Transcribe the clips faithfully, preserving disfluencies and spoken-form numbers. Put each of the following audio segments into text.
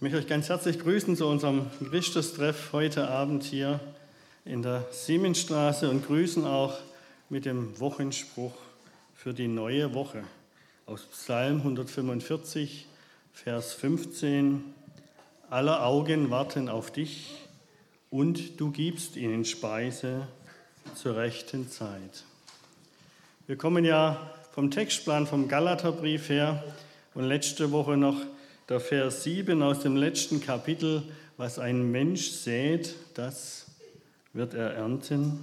Ich möchte euch ganz herzlich grüßen zu unserem Christus-Treff heute Abend hier in der Siemensstraße und grüßen auch mit dem Wochenspruch für die neue Woche aus Psalm hundertfünfundvierzig, Vers fünfzehn. Aller Augen warten auf dich und du gibst ihnen Speise zur rechten Zeit. Wir kommen ja vom Textplan vom Galaterbrief her und letzte Woche noch der Vers sieben aus dem letzten Kapitel: Was ein Mensch sät, das wird er ernten.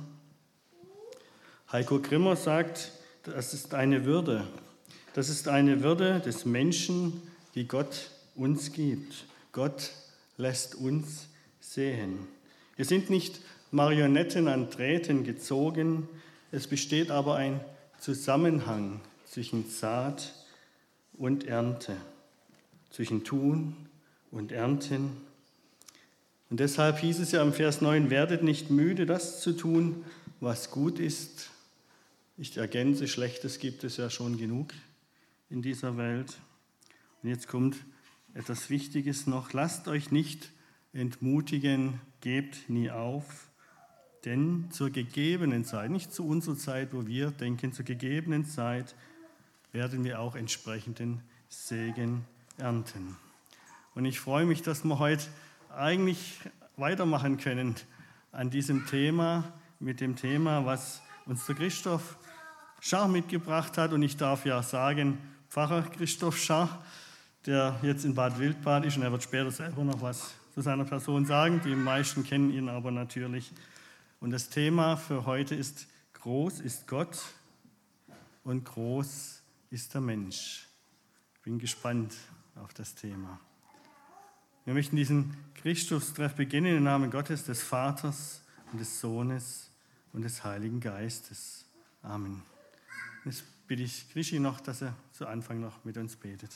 Heiko Grimmer sagt, das ist eine Würde. Das ist eine Würde des Menschen, die Gott uns gibt. Gott lässt uns sehen. Wir sind nicht Marionetten an Drähten gezogen, es besteht aber ein Zusammenhang zwischen Saat und Ernte, zwischen Tun und Ernten. Und deshalb hieß es ja im Vers neun, werdet nicht müde, das zu tun, was gut ist. Ich ergänze, Schlechtes gibt es ja schon genug in dieser Welt. Und jetzt kommt etwas Wichtiges noch. Lasst euch nicht entmutigen, gebt nie auf, denn zur gegebenen Zeit, nicht zu unserer Zeit, wo wir denken, zur gegebenen Zeit werden wir auch entsprechenden Segen ernten. Und ich freue mich, dass wir heute eigentlich weitermachen können an diesem Thema, mit dem Thema, was uns der Christoph Scharr mitgebracht hat. Und ich darf ja sagen, Pfarrer Christoph Scharr, der jetzt in Bad Wildbad ist, und er wird später selber noch was zu seiner Person sagen. Die meisten kennen ihn aber natürlich. Und das Thema für heute ist: Groß ist Gott und groß ist der Mensch. Ich bin gespannt auf das Thema. Wir möchten diesen Christus-Treff beginnen im Namen Gottes, des Vaters und des Sohnes und des Heiligen Geistes. Amen. Jetzt bitte ich Krischi noch, dass er zu Anfang noch mit uns betet.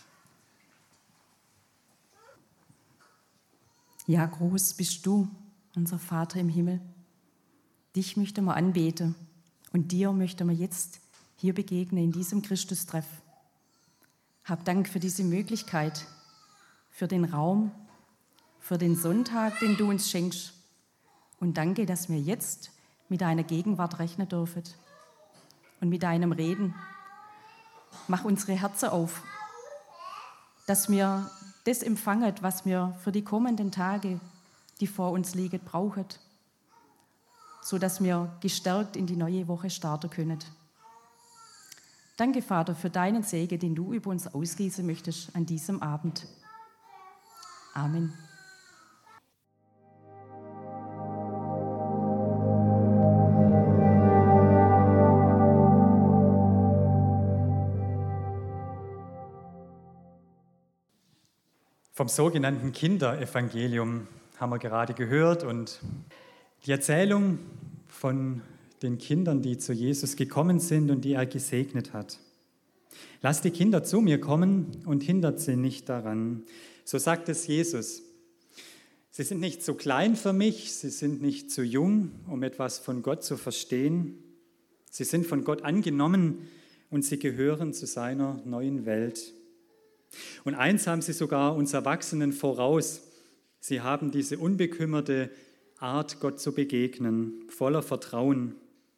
Ja, groß bist du, unser Vater im Himmel. Dich möchten wir anbeten und dir möchten wir jetzt hier begegnen in diesem Christus-Treff. Hab Dank für diese Möglichkeit, für den Raum, für den Sonntag, den du uns schenkst. Und danke, dass wir jetzt mit deiner Gegenwart rechnen dürfen und mit deinem Reden. Mach unsere Herzen auf, dass wir das empfangen, was wir für die kommenden Tage, die vor uns liegen, brauchen, sodass wir gestärkt in die neue Woche starten können. Danke, Vater, für deinen Segen, den du über uns ausgießen möchtest an diesem Abend. Amen. Vom sogenannten Kinderevangelium haben wir gerade gehört und die Erzählung von den Kindern, die zu Jesus gekommen sind und die er gesegnet hat. Lasst die Kinder zu mir kommen und hindert sie nicht daran. So sagt es Jesus. Sie sind nicht zu klein für mich, sie sind nicht zu jung, um etwas von Gott zu verstehen. Sie sind von Gott angenommen und sie gehören zu seiner neuen Welt. Und eins haben sie sogar uns Erwachsenen voraus. Sie haben diese unbekümmerte Art, Gott zu begegnen, voller Vertrauen.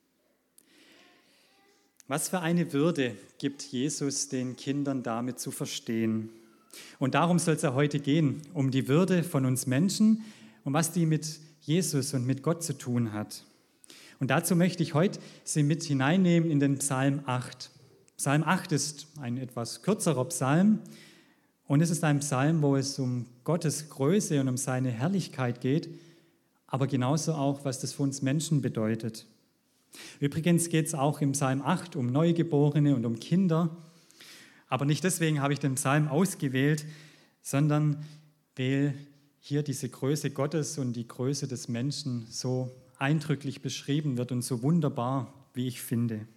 Was für eine Würde gibt Jesus den Kindern damit zu verstehen? Und darum soll es ja heute gehen, um die Würde von uns Menschen und was die mit Jesus und mit Gott zu tun hat. Und dazu möchte ich heute Sie mit hineinnehmen in den Psalm acht. Psalm acht ist ein etwas kürzerer Psalm und es ist ein Psalm, wo es um Gottes Größe und um seine Herrlichkeit geht, aber genauso auch, was das für uns Menschen bedeutet. Übrigens geht es auch im Psalm acht um Neugeborene und um Kinder, aber nicht deswegen habe ich den Psalm ausgewählt, sondern weil hier diese Größe Gottes und die Größe des Menschen so eindrücklich beschrieben wird und so wunderbar, wie ich finde.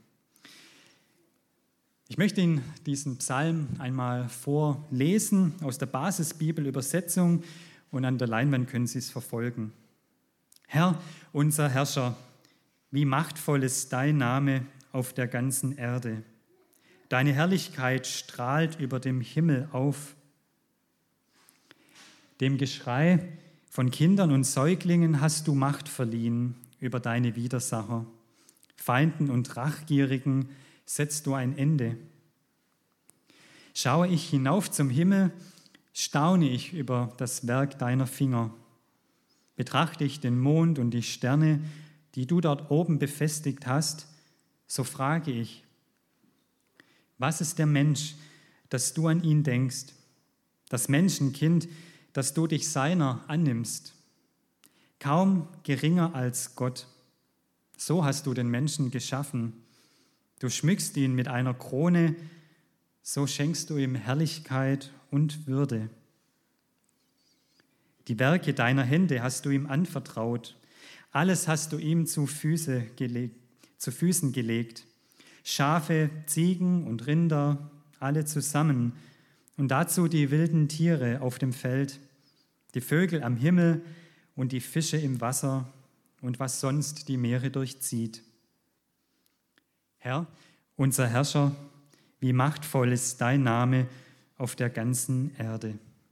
Ich möchte Ihnen diesen Psalm einmal vorlesen aus der Basisbibel-Übersetzung und an der Leinwand können Sie es verfolgen. Herr, unser Herrscher, wie machtvoll ist dein Name auf der ganzen Erde. Deine Herrlichkeit strahlt über dem Himmel auf. Dem Geschrei von Kindern und Säuglingen hast du Macht verliehen über deine Widersacher. Feinden und Rachgierigen setzt du ein Ende. Schaue ich hinauf zum Himmel, staune ich über das Werk deiner Finger. Betrachte ich den Mond und die Sterne, die du dort oben befestigt hast, so frage ich, was ist der Mensch, dass du an ihn denkst, das Menschenkind, dass du dich seiner annimmst? Kaum geringer als Gott. So hast du den Menschen geschaffen. Du schmückst ihn mit einer Krone, so schenkst du ihm Herrlichkeit und Würde. Die Werke deiner Hände hast du ihm anvertraut. Alles hast du ihm zu, Füße gelegt, zu Füßen gelegt. Schafe, Ziegen und Rinder, alle zusammen. Und dazu die wilden Tiere auf dem Feld, die Vögel am Himmel und die Fische im Wasser und was sonst die Meere durchzieht. Herr, unser Herrscher, wie machtvoll ist dein Name auf der ganzen Erde.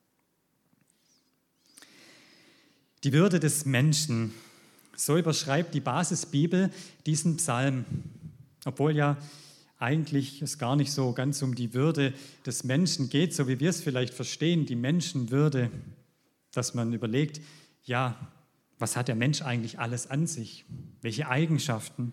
Die Würde des Menschen, so überschreibt die Basisbibel diesen Psalm, obwohl ja eigentlich es gar nicht so ganz um die Würde des Menschen geht, so wie wir es vielleicht verstehen, die Menschenwürde, dass man überlegt, ja, was hat der Mensch eigentlich alles an sich? Welche Eigenschaften?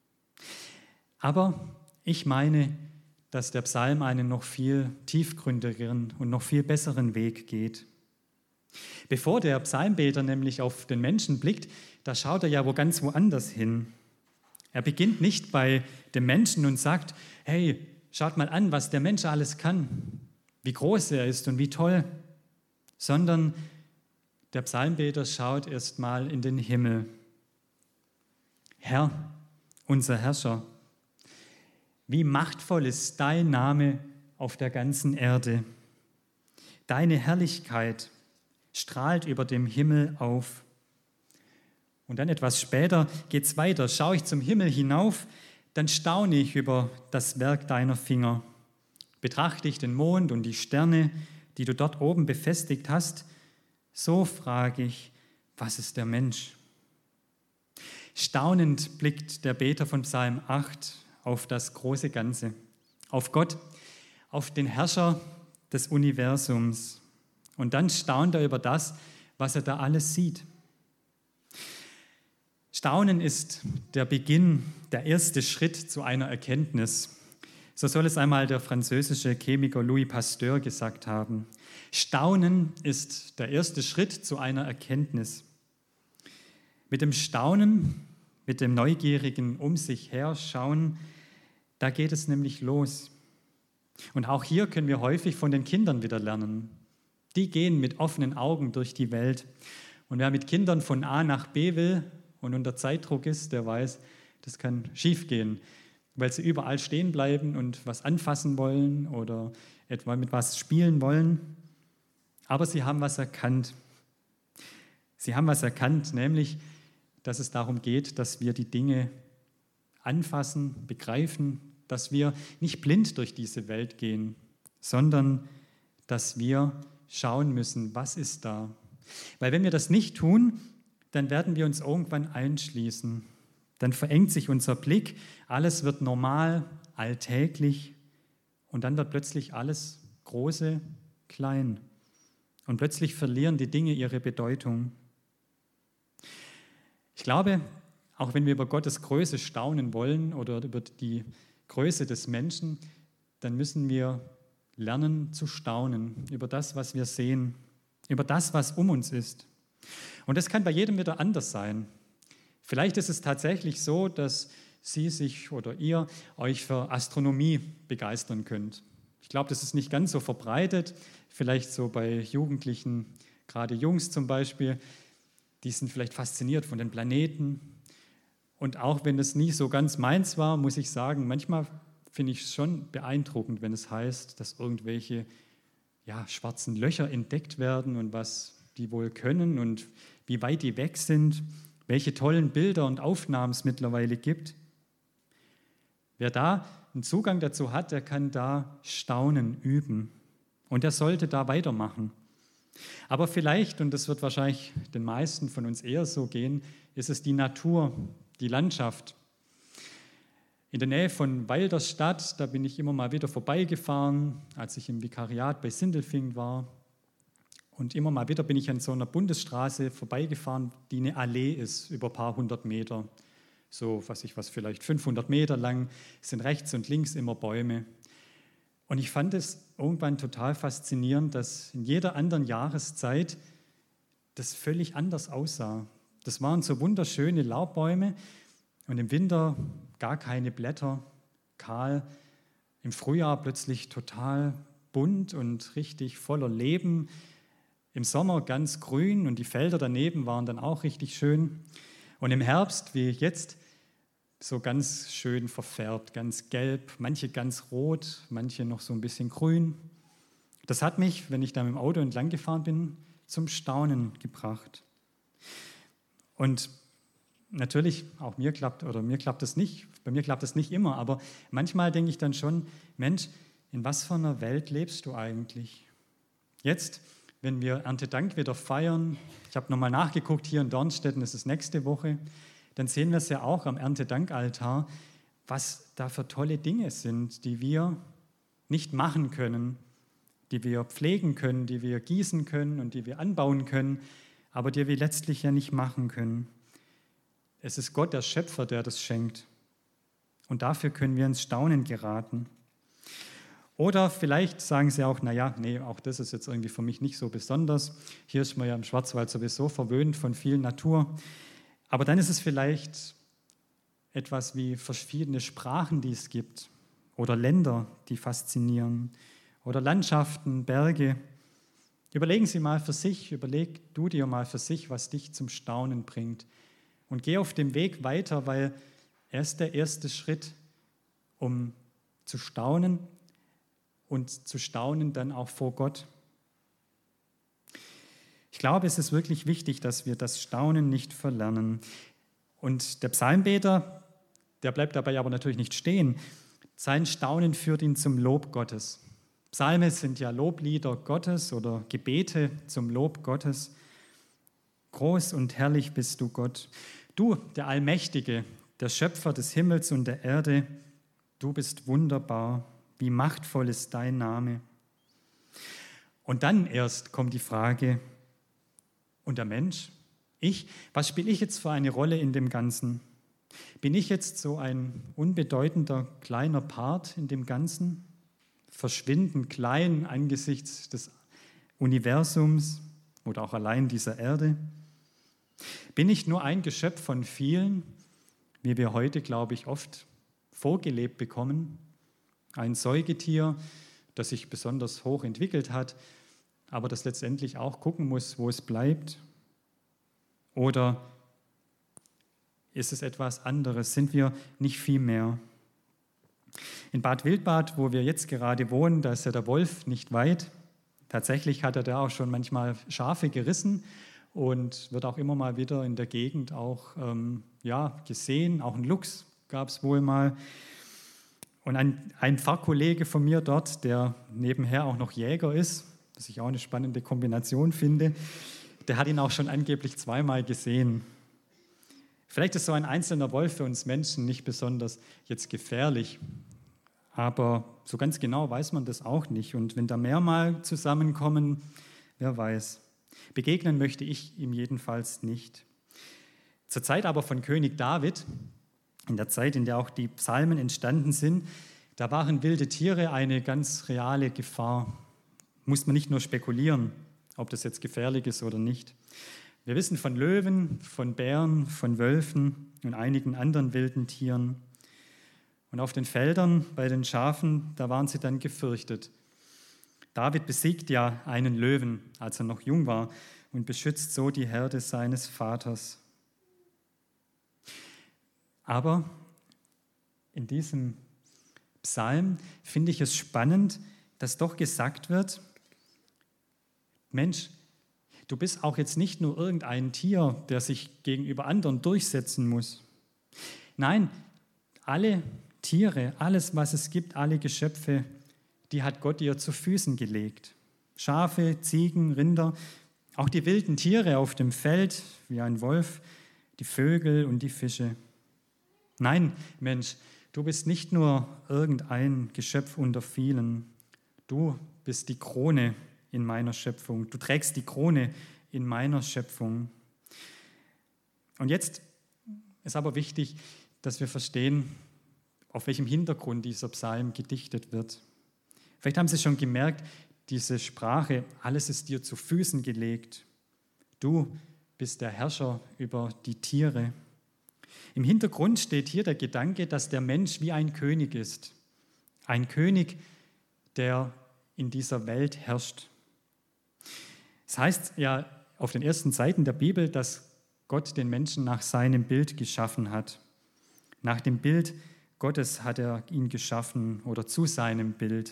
Aber ich meine, dass der Psalm einen noch viel tiefgründigeren und noch viel besseren Weg geht. Bevor der Psalmbeter nämlich auf den Menschen blickt, da schaut er ja wo ganz woanders hin. Er beginnt nicht bei dem Menschen und sagt, hey, schaut mal an, was der Mensch alles kann, wie groß er ist und wie toll, sondern der Psalmbeter schaut erst mal in den Himmel. Herr, unser Herrscher, wie machtvoll ist dein Name auf der ganzen Erde. Deine Herrlichkeit strahlt über dem Himmel auf. Und dann etwas später geht es weiter. Schaue ich zum Himmel hinauf, dann staune ich über das Werk deiner Finger. Betrachte ich den Mond und die Sterne, die du dort oben befestigt hast, so frage ich, was ist der Mensch? Staunend blickt der Beter von Psalm acht auf das große Ganze, auf Gott, auf den Herrscher des Universums. Und dann staunt er über das, was er da alles sieht. Staunen ist der Beginn, der erste Schritt zu einer Erkenntnis. So soll es einmal der französische Chemiker Louis Pasteur gesagt haben. Staunen ist der erste Schritt zu einer Erkenntnis. Mit dem Staunen, mit dem neugierigen Um sich her schauen, da geht es nämlich los. Und auch hier können wir häufig von den Kindern wieder lernen. Die gehen mit offenen Augen durch die Welt. Und wer mit Kindern von A nach B will und unter Zeitdruck ist, der weiß, das kann schiefgehen, weil sie überall stehen bleiben und was anfassen wollen oder etwa mit was spielen wollen. Aber sie haben was erkannt. Sie haben was erkannt, nämlich, dass es darum geht, dass wir die Dinge anfassen, begreifen, dass wir nicht blind durch diese Welt gehen, sondern dass wir schauen müssen, was ist da. Weil wenn wir das nicht tun, dann werden wir uns irgendwann einschließen. Dann verengt sich unser Blick, alles wird normal, alltäglich und dann wird plötzlich alles Große klein. Und plötzlich verlieren die Dinge ihre Bedeutung. Ich glaube, auch wenn wir über Gottes Größe staunen wollen oder über die Größe des Menschen, dann müssen wir lernen zu staunen über das, was wir sehen, über das, was um uns ist. Und das kann bei jedem wieder anders sein. Vielleicht ist es tatsächlich so, dass Sie sich oder ihr euch für Astronomie begeistern könnt. Ich glaube, das ist nicht ganz so verbreitet, vielleicht so bei Jugendlichen, gerade Jungs zum Beispiel, die sind vielleicht fasziniert von den Planeten. Und auch wenn es nie so ganz meins war, muss ich sagen, manchmal finde ich es schon beeindruckend, wenn es heißt, dass irgendwelche ja, schwarzen Löcher entdeckt werden und was die wohl können und wie weit die weg sind, welche tollen Bilder und Aufnahmen es mittlerweile gibt. Wer da einen Zugang dazu hat, der kann da Staunen üben und er sollte da weitermachen. Aber vielleicht, und das wird wahrscheinlich den meisten von uns eher so gehen, ist es die Natur, die Landschaft. In der Nähe von Weilerstadt, da bin ich immer mal wieder vorbeigefahren, als ich im Vikariat bei Sindelfingen war. Und immer mal wieder bin ich an so einer Bundesstraße vorbeigefahren, die eine Allee ist, über ein paar hundert Meter. So, was ich was, vielleicht fünfhundert Meter lang, sind rechts und links immer Bäume. Und ich fand es irgendwann total faszinierend, dass in jeder anderen Jahreszeit das völlig anders aussah. Das waren so wunderschöne Laubbäume und im Winter gar keine Blätter, kahl. Im Frühjahr plötzlich total bunt und richtig voller Leben. Im Sommer ganz grün und die Felder daneben waren dann auch richtig schön. Und im Herbst, wie jetzt, so ganz schön verfärbt, ganz gelb, manche ganz rot, manche noch so ein bisschen grün. Das hat mich, wenn ich da mit dem Auto entlang gefahren bin, zum Staunen gebracht. Und natürlich, auch mir klappt, oder mir klappt das nicht, bei mir klappt das nicht immer, aber manchmal denke ich dann schon, Mensch, in was für einer Welt lebst du eigentlich? Jetzt, wenn wir Erntedank wieder feiern, ich habe nochmal nachgeguckt, hier in Dornstetten ist es nächste Woche, dann sehen wir es ja auch am Erntedankaltar, was da für tolle Dinge sind, die wir nicht machen können, die wir pflegen können, die wir gießen können und die wir anbauen können, aber die wir letztlich ja nicht machen können. Es ist Gott, der Schöpfer, der das schenkt. Und dafür können wir ins Staunen geraten. Oder vielleicht sagen Sie auch, naja, nee, auch das ist jetzt irgendwie für mich nicht so besonders. Hier ist man ja im Schwarzwald sowieso verwöhnt von viel Natur. Aber dann ist es vielleicht etwas wie verschiedene Sprachen, die es gibt. Oder Länder, die faszinieren. Oder Landschaften, Berge. Überlegen Sie mal für sich, überleg du dir mal für sich, was dich zum Staunen bringt. Und geh auf dem Weg weiter, weil er ist der erste Schritt, um zu staunen und zu staunen dann auch vor Gott. Ich glaube, es ist wirklich wichtig, dass wir das Staunen nicht verlernen. Und der Psalmbeter, der bleibt dabei aber natürlich nicht stehen. Sein Staunen führt ihn zum Lob Gottes. Psalme sind ja Loblieder Gottes oder Gebete zum Lob Gottes. Groß und herrlich bist du, Gott. Du, der Allmächtige, der Schöpfer des Himmels und der Erde, du bist wunderbar. Wie machtvoll ist dein Name. Und dann erst kommt die Frage, und der Mensch, ich, was spiele ich jetzt für eine Rolle in dem Ganzen? Bin ich jetzt so ein unbedeutender kleiner Part in dem Ganzen? Verschwindend klein angesichts des Universums oder auch allein dieser Erde? Bin ich nur ein Geschöpf von vielen, wie wir heute, glaube ich, oft vorgelebt bekommen? Ein Säugetier, das sich besonders hoch entwickelt hat, aber das letztendlich auch gucken muss, wo es bleibt? Oder ist es etwas anderes? Sind wir nicht viel mehr? In Bad Wildbad, wo wir jetzt gerade wohnen, da ist ja der Wolf nicht weit. Tatsächlich hat er da auch schon manchmal Schafe gerissen und wird auch immer mal wieder in der Gegend auch ähm, ja, gesehen. Auch ein Luchs gab es wohl mal. Und ein, ein Pfarrkollege von mir dort, der nebenher auch noch Jäger ist, was ich auch eine spannende Kombination finde, der hat ihn auch schon angeblich zweimal gesehen. Vielleicht ist so ein einzelner Wolf für uns Menschen nicht besonders jetzt gefährlich, aber so ganz genau weiß man das auch nicht. Und wenn da mehr mal zusammenkommen, wer weiß. Begegnen möchte ich ihm jedenfalls nicht. Zur Zeit aber von König David, in der Zeit, in der auch die Psalmen entstanden sind, da waren wilde Tiere eine ganz reale Gefahr. Muss man nicht nur spekulieren, ob das jetzt gefährlich ist oder nicht. Wir wissen von Löwen, von Bären, von Wölfen und einigen anderen wilden Tieren. Und auf den Feldern bei den Schafen, da waren sie dann gefürchtet. David besiegt ja einen Löwen, als er noch jung war, und beschützt so die Herde seines Vaters. Aber in diesem Psalm finde ich es spannend, dass doch gesagt wird, Mensch, du bist auch jetzt nicht nur irgendein Tier, der sich gegenüber anderen durchsetzen muss. Nein, alle Tiere, alles, was es gibt, alle Geschöpfe, die hat Gott dir zu Füßen gelegt. Schafe, Ziegen, Rinder, auch die wilden Tiere auf dem Feld, wie ein Wolf, die Vögel und die Fische. Nein, Mensch, du bist nicht nur irgendein Geschöpf unter vielen. Du bist die Krone in meiner Schöpfung. Du trägst die Krone in meiner Schöpfung. Und jetzt ist aber wichtig, dass wir verstehen, auf welchem Hintergrund dieser Psalm gedichtet wird. Vielleicht haben Sie schon gemerkt, diese Sprache, alles ist dir zu Füßen gelegt. Du bist der Herrscher über die Tiere. Im Hintergrund steht hier der Gedanke, dass der Mensch wie ein König ist. Ein König, der in dieser Welt herrscht. Es heißt ja auf den ersten Seiten der Bibel, dass Gott den Menschen nach seinem Bild geschaffen hat. Nach dem Bild Gottes hat er ihn geschaffen oder zu seinem Bild.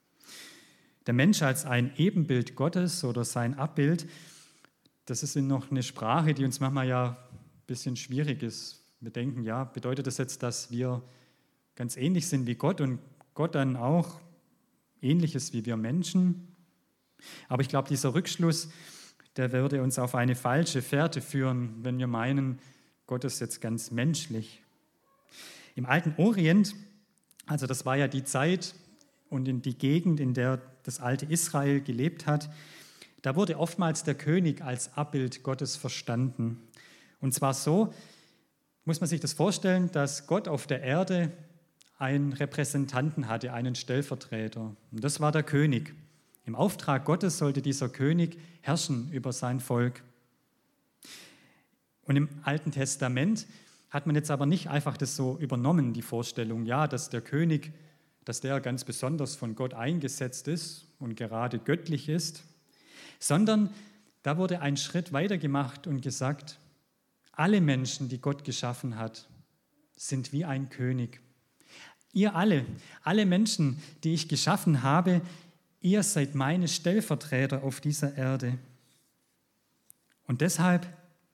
Der Mensch als ein Ebenbild Gottes oder sein Abbild, das ist noch eine Sprache, die uns manchmal ja ein bisschen schwierig ist. Wir denken, ja, bedeutet das jetzt, dass wir ganz ähnlich sind wie Gott und Gott dann auch Ähnliches wie wir Menschen? Aber ich glaube, dieser Rückschluss, der würde uns auf eine falsche Fährte führen, wenn wir meinen, Gott ist jetzt ganz menschlich. Im alten Orient, also das war ja die Zeit und in die Gegend, in der das alte Israel gelebt hat, da wurde oftmals der König als Abbild Gottes verstanden. Und zwar so, muss man sich das vorstellen, dass Gott auf der Erde einen Repräsentanten hatte, einen Stellvertreter. Und das war der König. Im Auftrag Gottes sollte dieser König herrschen über sein Volk. Und im Alten Testament hat man jetzt aber nicht einfach das so übernommen, die Vorstellung, ja, dass der König, dass der ganz besonders von Gott eingesetzt ist und gerade göttlich ist, sondern da wurde ein Schritt weiter gemacht und gesagt, alle Menschen, die Gott geschaffen hat, sind wie ein König. Ihr alle, alle Menschen, die ich geschaffen habe, ihr seid meine Stellvertreter auf dieser Erde. Und deshalb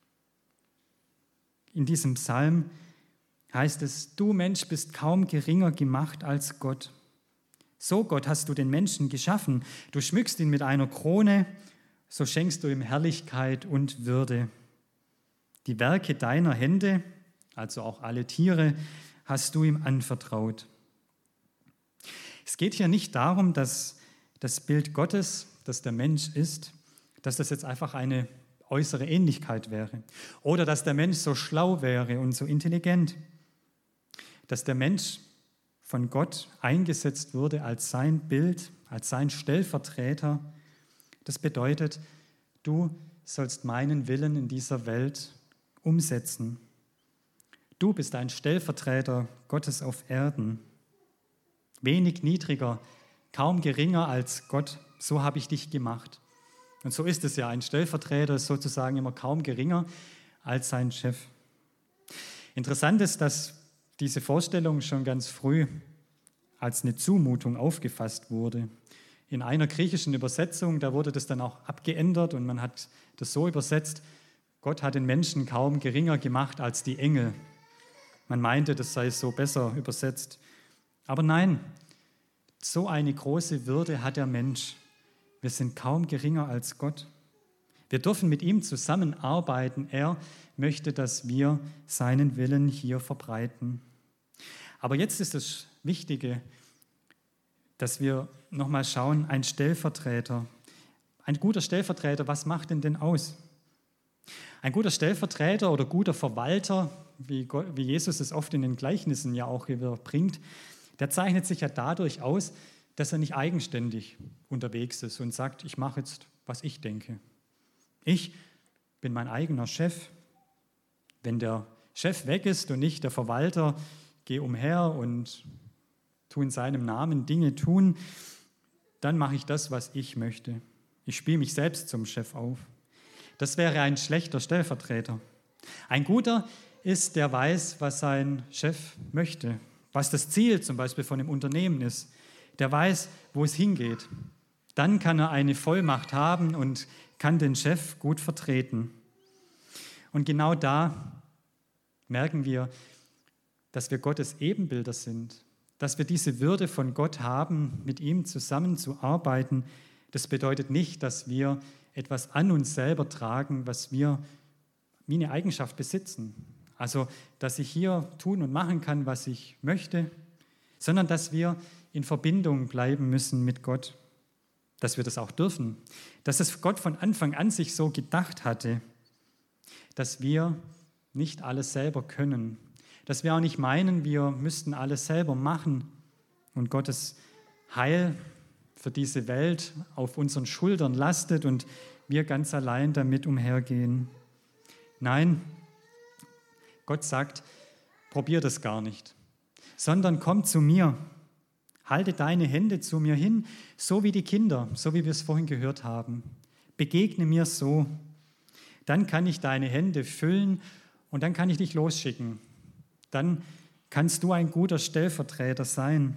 in diesem Psalm heißt es, du Mensch bist kaum geringer gemacht als Gott. So, Gott, hast du den Menschen geschaffen. Du schmückst ihn mit einer Krone, so schenkst du ihm Herrlichkeit und Würde. Die Werke deiner Hände, also auch alle Tiere, hast du ihm anvertraut. Es geht hier nicht darum, dass das Bild Gottes, das der Mensch ist, dass das jetzt einfach eine äußere Ähnlichkeit wäre oder dass der Mensch so schlau wäre und so intelligent, dass der Mensch von Gott eingesetzt wurde als sein Bild, als sein Stellvertreter. Das bedeutet, du sollst meinen Willen in dieser Welt umsetzen. Du bist ein Stellvertreter Gottes auf Erden. Wenig niedriger, kaum geringer als Gott, so habe ich dich gemacht. Und so ist es ja, ein Stellvertreter ist sozusagen immer kaum geringer als sein Chef. Interessant ist, dass diese Vorstellung schon ganz früh als eine Zumutung aufgefasst wurde. In einer griechischen Übersetzung, da wurde das dann auch abgeändert und man hat das so übersetzt, Gott hat den Menschen kaum geringer gemacht als die Engel. Man meinte, das sei so besser übersetzt. Aber nein, so eine große Würde hat der Mensch. Wir sind kaum geringer als Gott. Wir dürfen mit ihm zusammenarbeiten. Er möchte, dass wir seinen Willen hier verbreiten. Aber jetzt ist das Wichtige, dass wir nochmal schauen, ein Stellvertreter, ein guter Stellvertreter, was macht denn denn aus? Ein guter Stellvertreter oder guter Verwalter, wie, Gott, wie Jesus es oft in den Gleichnissen ja auch überbringt, der zeichnet sich ja dadurch aus, dass er nicht eigenständig unterwegs ist und sagt, ich mache jetzt, was ich denke. Ich bin mein eigener Chef. Wenn der Chef weg ist und nicht der Verwalter, gehe umher und tu in seinem Namen Dinge tun, dann mache ich das, was ich möchte. Ich spiele mich selbst zum Chef auf. Das wäre ein schlechter Stellvertreter. Ein guter ist, der weiß, was sein Chef möchte, was das Ziel zum Beispiel von dem Unternehmen ist. Der weiß, wo es hingeht. Dann kann er eine Vollmacht haben und kann den Chef gut vertreten. Und genau da merken wir, dass wir Gottes Ebenbilder sind, dass wir diese Würde von Gott haben, mit ihm zusammenzuarbeiten, Das bedeutet nicht, dass wir etwas an uns selber tragen, was wir wie eine Eigenschaft besitzen. Also, dass ich hier tun und machen kann, was ich möchte, sondern dass wir in Verbindung bleiben müssen mit Gott, dass wir das auch dürfen, dass es Gott von Anfang an sich so gedacht hatte, dass wir nicht alles selber können, dass wir auch nicht meinen, wir müssten alles selber machen und Gottes Heil für diese Welt auf unseren Schultern lastet und wir ganz allein damit umhergehen. Nein, Gott sagt, probier das gar nicht, sondern komm zu mir, halte deine Hände zu mir hin, so wie die Kinder, so wie wir es vorhin gehört haben. Begegne mir so, dann kann ich deine Hände füllen und dann kann ich dich losschicken. Dann kannst du ein guter Stellvertreter sein.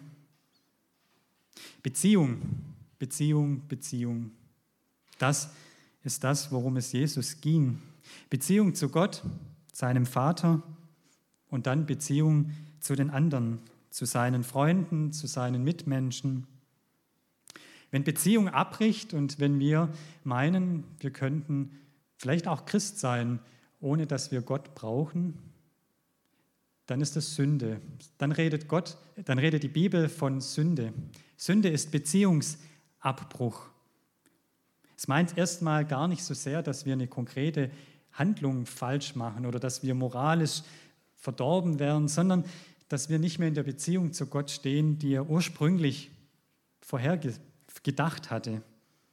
Beziehung, Beziehung, Beziehung. Das ist das, worum es Jesus ging. Beziehung zu Gott, seinem Vater und dann Beziehung zu den anderen, zu seinen Freunden, zu seinen Mitmenschen. Wenn Beziehung abbricht und wenn wir meinen, wir könnten vielleicht auch Christ sein, ohne dass wir Gott brauchen, dann ist das Sünde. Dann redet Gott, dann redet die Bibel von Sünde. Sünde ist Beziehungsabbruch. Es meint erstmal gar nicht so sehr, dass wir eine konkrete Handlung falsch machen oder dass wir moralisch verdorben werden, sondern dass wir nicht mehr in der Beziehung zu Gott stehen, die er ursprünglich vorher gedacht hatte.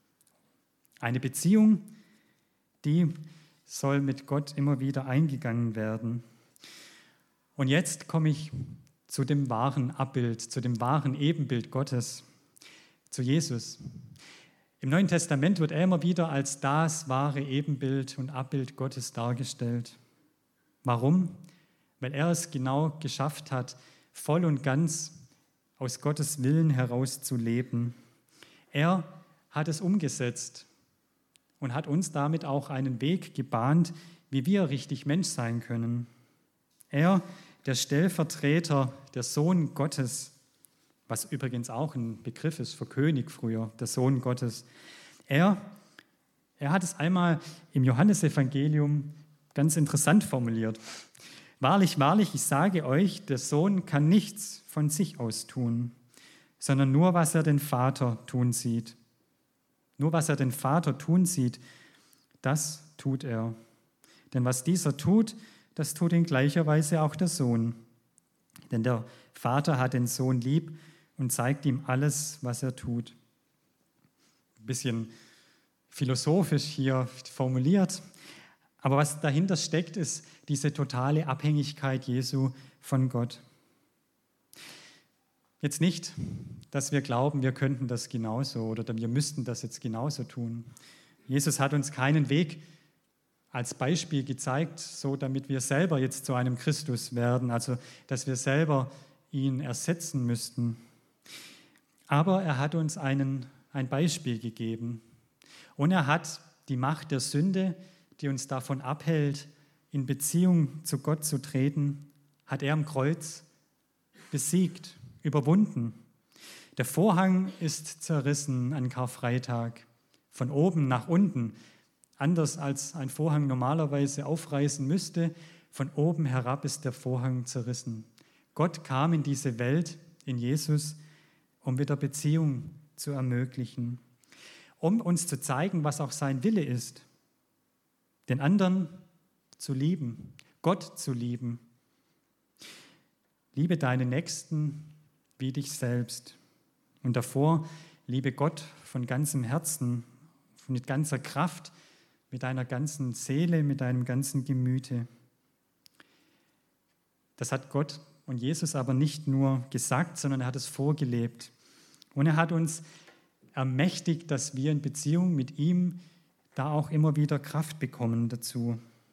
Eine Beziehung, die soll mit Gott immer wieder eingegangen werden. Und jetzt komme ich zu dem wahren Abbild, zu dem wahren Ebenbild Gottes, zu Jesus. Im Neuen Testament wird er immer wieder als das wahre Ebenbild und Abbild Gottes dargestellt. Warum? Weil er es genau geschafft hat, voll und ganz aus Gottes Willen heraus zu leben. Er hat es umgesetzt und hat uns damit auch einen Weg gebahnt, wie wir richtig Mensch sein können. Er, der Stellvertreter, der Sohn Gottes, was übrigens auch ein Begriff ist für König früher, der Sohn Gottes. Er, er hat es einmal im Johannesevangelium ganz interessant formuliert. Wahrlich, wahrlich, ich sage euch, der Sohn kann nichts von sich aus tun, sondern nur, was er den Vater tun sieht. Nur, was er den Vater tun sieht, das tut er. Denn was dieser tut, das tut in gleicher Weise auch der Sohn. Denn der Vater hat den Sohn lieb und zeigt ihm alles, was er tut. Ein bisschen philosophisch hier formuliert, aber was dahinter steckt, ist diese totale Abhängigkeit Jesu von Gott. Jetzt nicht, dass wir glauben, wir könnten das genauso oder wir müssten das jetzt genauso tun. Jesus hat uns keinen Weg als Beispiel gezeigt, so damit wir selber jetzt zu einem Christus werden, also dass wir selber ihn ersetzen müssten. Aber er hat uns einen, ein Beispiel gegeben und er hat die Macht der Sünde, die uns davon abhält, in Beziehung zu Gott zu treten, hat er am Kreuz besiegt, überwunden. Der Vorhang ist zerrissen an Karfreitag, von oben nach unten, anders als ein Vorhang normalerweise aufreißen müsste, von oben herab ist der Vorhang zerrissen. Gott kam in diese Welt, in Jesus, um wieder Beziehung zu ermöglichen, um uns zu zeigen, was auch sein Wille ist, den anderen zu lieben, Gott zu lieben. Liebe deinen Nächsten wie dich selbst. Und davor liebe Gott von ganzem Herzen, mit ganzer Kraft, mit deiner ganzen Seele, mit deinem ganzen Gemüte. Das hat Gott und Jesus aber nicht nur gesagt, sondern er hat es vorgelebt. Und er hat uns ermächtigt, dass wir in Beziehung mit ihm da auch immer wieder Kraft bekommen dazu.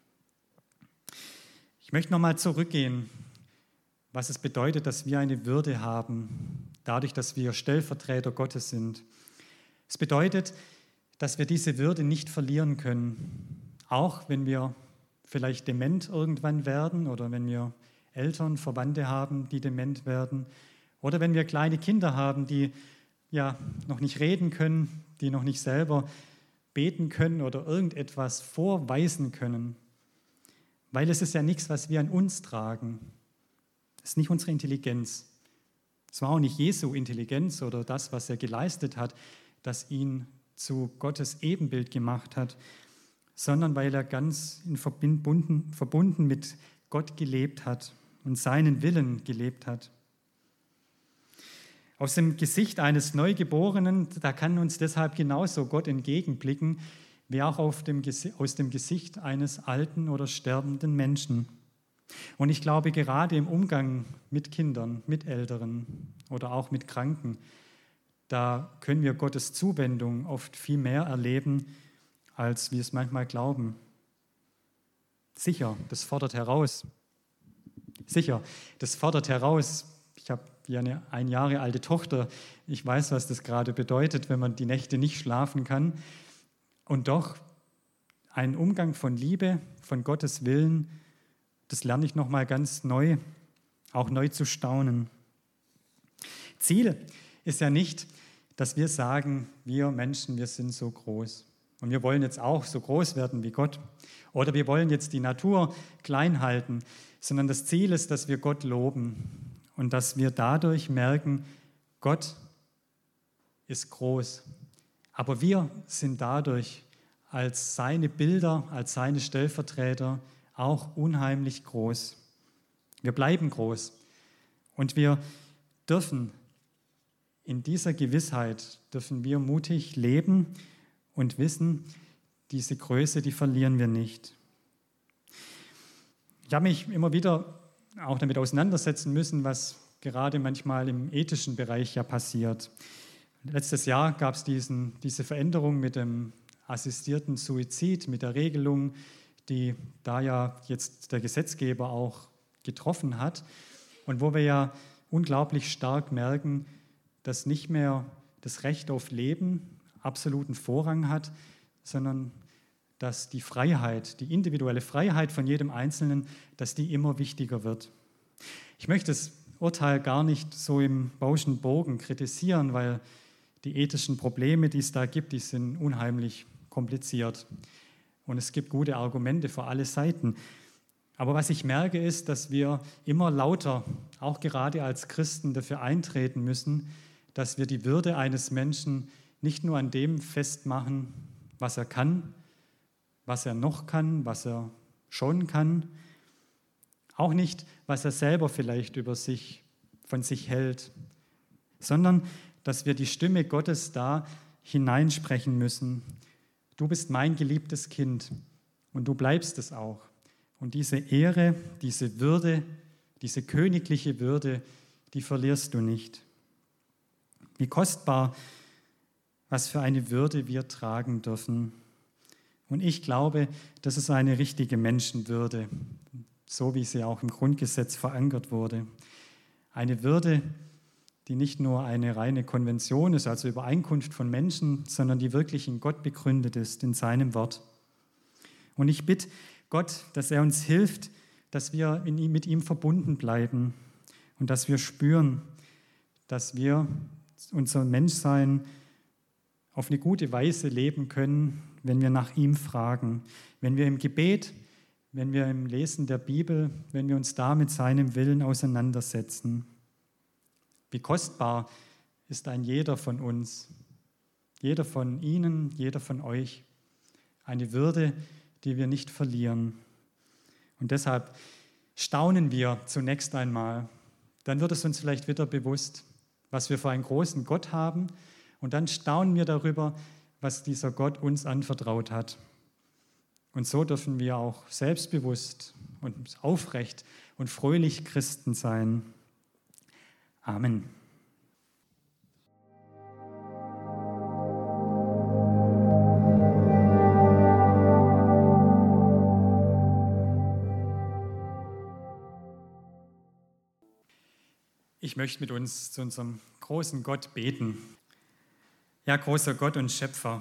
Ich möchte nochmal zurückgehen, was es bedeutet, dass wir eine Würde haben, dadurch, dass wir Stellvertreter Gottes sind. Es bedeutet, dass wir diese Würde nicht verlieren können, auch wenn wir vielleicht dement irgendwann werden oder wenn wir Eltern, Verwandte haben, die dement werden oder wenn wir kleine Kinder haben, die ja noch nicht reden können, die noch nicht selber beten können oder irgendetwas vorweisen können. Weil es ist ja nichts, was wir an uns tragen. Das ist nicht unsere Intelligenz. Es war auch nicht Jesu Intelligenz oder das, was er geleistet hat, das ihn zu Gottes Ebenbild gemacht hat, sondern weil er ganz in verbunden, verbunden mit Gott gelebt hat und seinen Willen gelebt hat. Aus dem Gesicht eines Neugeborenen, da kann uns deshalb genauso Gott entgegenblicken, wie auch auf dem, aus dem Gesicht eines alten oder sterbenden Menschen. Und ich glaube, gerade im Umgang mit Kindern, mit Älteren oder auch mit Kranken, da können wir Gottes Zuwendung oft viel mehr erleben, als wir es manchmal glauben. Sicher, das fordert heraus. Sicher, das fordert heraus. Ich habe ja eine ein Jahre alte Tochter. Ich weiß, was das gerade bedeutet, wenn man die Nächte nicht schlafen kann. Und doch, ein Umgang von Liebe, von Gottes Willen, das lerne ich nochmal ganz neu, auch neu zu staunen. Ziel ist ja nicht, dass wir sagen, wir Menschen, wir sind so groß. Und wir wollen jetzt auch so groß werden wie Gott. Oder wir wollen jetzt die Natur klein halten, sondern das Ziel ist, dass wir Gott loben und dass wir dadurch merken, Gott ist groß. Aber wir sind dadurch als seine Bilder, als seine Stellvertreter auch unheimlich groß. Wir bleiben groß und wir dürfen in dieser Gewissheit, dürfen wir mutig leben und wissen, diese Größe, die verlieren wir nicht. Ich habe mich immer wieder auch damit auseinandersetzen müssen, was gerade manchmal im ethischen Bereich ja passiert. Letztes Jahr gab es diesen, diese Veränderung mit dem assistierten Suizid, mit der Regelung, die da ja jetzt der Gesetzgeber auch getroffen hat und wo wir ja unglaublich stark merken, dass nicht mehr das Recht auf Leben absoluten Vorrang hat, sondern dass die Freiheit, die individuelle Freiheit von jedem Einzelnen, dass die immer wichtiger wird. Ich möchte das Urteil gar nicht so im Bauschen Bogen kritisieren, weil die ethischen Probleme, die es da gibt, die sind unheimlich kompliziert. Und es gibt gute Argumente für alle Seiten. Aber was ich merke, ist, dass wir immer lauter, auch gerade als Christen, dafür eintreten müssen, dass wir die Würde eines Menschen nicht nur an dem festmachen, was er kann, was er noch kann, was er schon kann, auch nicht, was er selber vielleicht über sich, von sich hält, sondern dass wir die Stimme Gottes da hineinsprechen müssen. Du bist mein geliebtes Kind und du bleibst es auch. Und diese Ehre, diese Würde, diese königliche Würde, die verlierst du nicht. Wie kostbar, was für eine Würde wir tragen dürfen. Und ich glaube, das ist eine richtige Menschenwürde, so wie sie auch im Grundgesetz verankert wurde. Eine Würde, die nicht nur eine reine Konvention ist, also Übereinkunft von Menschen, sondern die wirklich in Gott begründet ist, in seinem Wort. Und ich bitte Gott, dass er uns hilft, dass wir in ihm, mit ihm verbunden bleiben und dass wir spüren, dass wir unser Menschsein auf eine gute Weise leben können, wenn wir nach ihm fragen, wenn wir im Gebet, wenn wir im Lesen der Bibel, wenn wir uns da mit seinem Willen auseinandersetzen. Wie kostbar ist ein jeder von uns, jeder von Ihnen, jeder von euch, eine Würde, die wir nicht verlieren. Und deshalb staunen wir zunächst einmal. Dann wird es uns vielleicht wieder bewusst, was wir für einen großen Gott haben. Und dann staunen wir darüber, was dieser Gott uns anvertraut hat. Und so dürfen wir auch selbstbewusst und aufrecht und fröhlich Christen sein. Amen. Ich möchte mit uns zu unserem großen Gott beten. Ja, großer Gott und Schöpfer,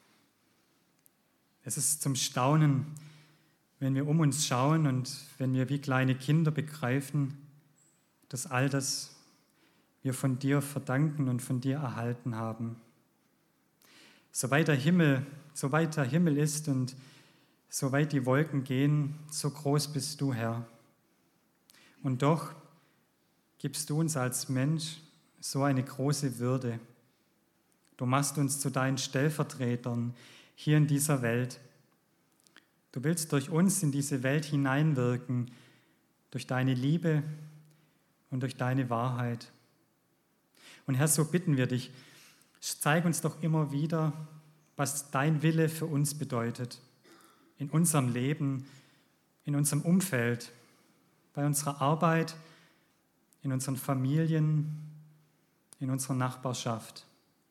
es ist zum Staunen, wenn wir um uns schauen und wenn wir wie kleine Kinder begreifen, dass all das wir von dir verdanken und von dir erhalten haben. So weit der Himmel, so weit der Himmel ist und so weit die Wolken gehen, so groß bist du, Herr. Und doch gibst du uns als Mensch so eine große Würde. Du machst uns zu deinen Stellvertretern hier in dieser Welt. Du willst durch uns in diese Welt hineinwirken, durch deine Liebe und durch deine Wahrheit. Und Herr, so bitten wir dich, zeig uns doch immer wieder, was dein Wille für uns bedeutet, in unserem Leben, in unserem Umfeld, bei unserer Arbeit, in unseren Familien, in unserer Nachbarschaft.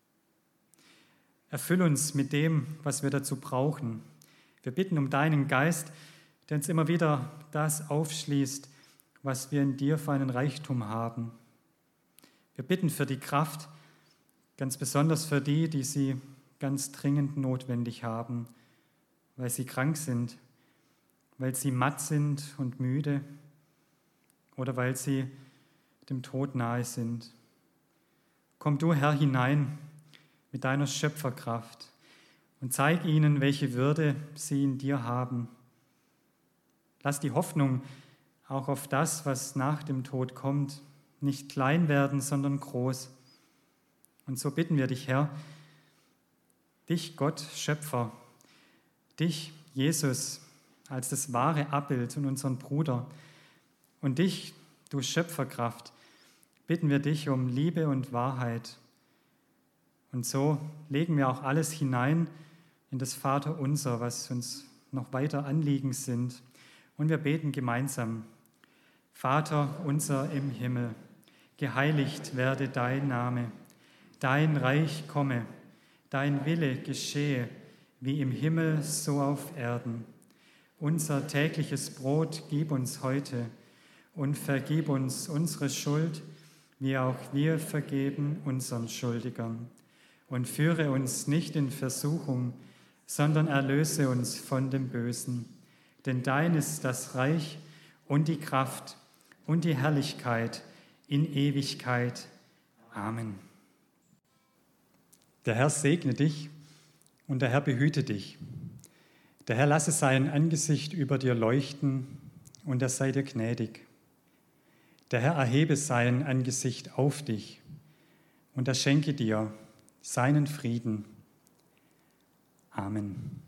Erfüll uns mit dem, was wir dazu brauchen. Wir bitten um deinen Geist, der uns immer wieder das aufschließt, was wir in dir für einen Reichtum haben. Wir bitten für die Kraft, ganz besonders für die, die sie ganz dringend notwendig haben, weil sie krank sind, weil sie matt sind und müde oder weil sie dem Tod nahe sind. Komm du, Herr, hinein mit deiner Schöpferkraft und zeig ihnen, welche Würde sie in dir haben. Lass die Hoffnung auch auf das, was nach dem Tod kommt, nicht klein werden, sondern groß. Und so bitten wir dich, Herr, dich, Gott, Schöpfer, dich, Jesus, als das wahre Abbild und unseren Bruder und dich, du Schöpferkraft, bitten wir dich um Liebe und Wahrheit. Und so legen wir auch alles hinein in das Vaterunser, was uns noch weiter Anliegen sind. Und wir beten gemeinsam. Vater unser im Himmel, geheiligt werde dein Name, dein Reich komme, dein Wille geschehe, wie im Himmel so auf Erden. Unser tägliches Brot gib uns heute und vergib uns unsere Schuld, wie auch wir vergeben unseren Schuldigern. Und führe uns nicht in Versuchung, sondern erlöse uns von dem Bösen. Denn dein ist das Reich und die Kraft und die Herrlichkeit in Ewigkeit. Amen. Der Herr segne dich und der Herr behüte dich. Der Herr lasse sein Angesicht über dir leuchten und er sei dir gnädig. Der Herr erhebe sein Angesicht auf dich und er schenke dir seinen Frieden. Amen.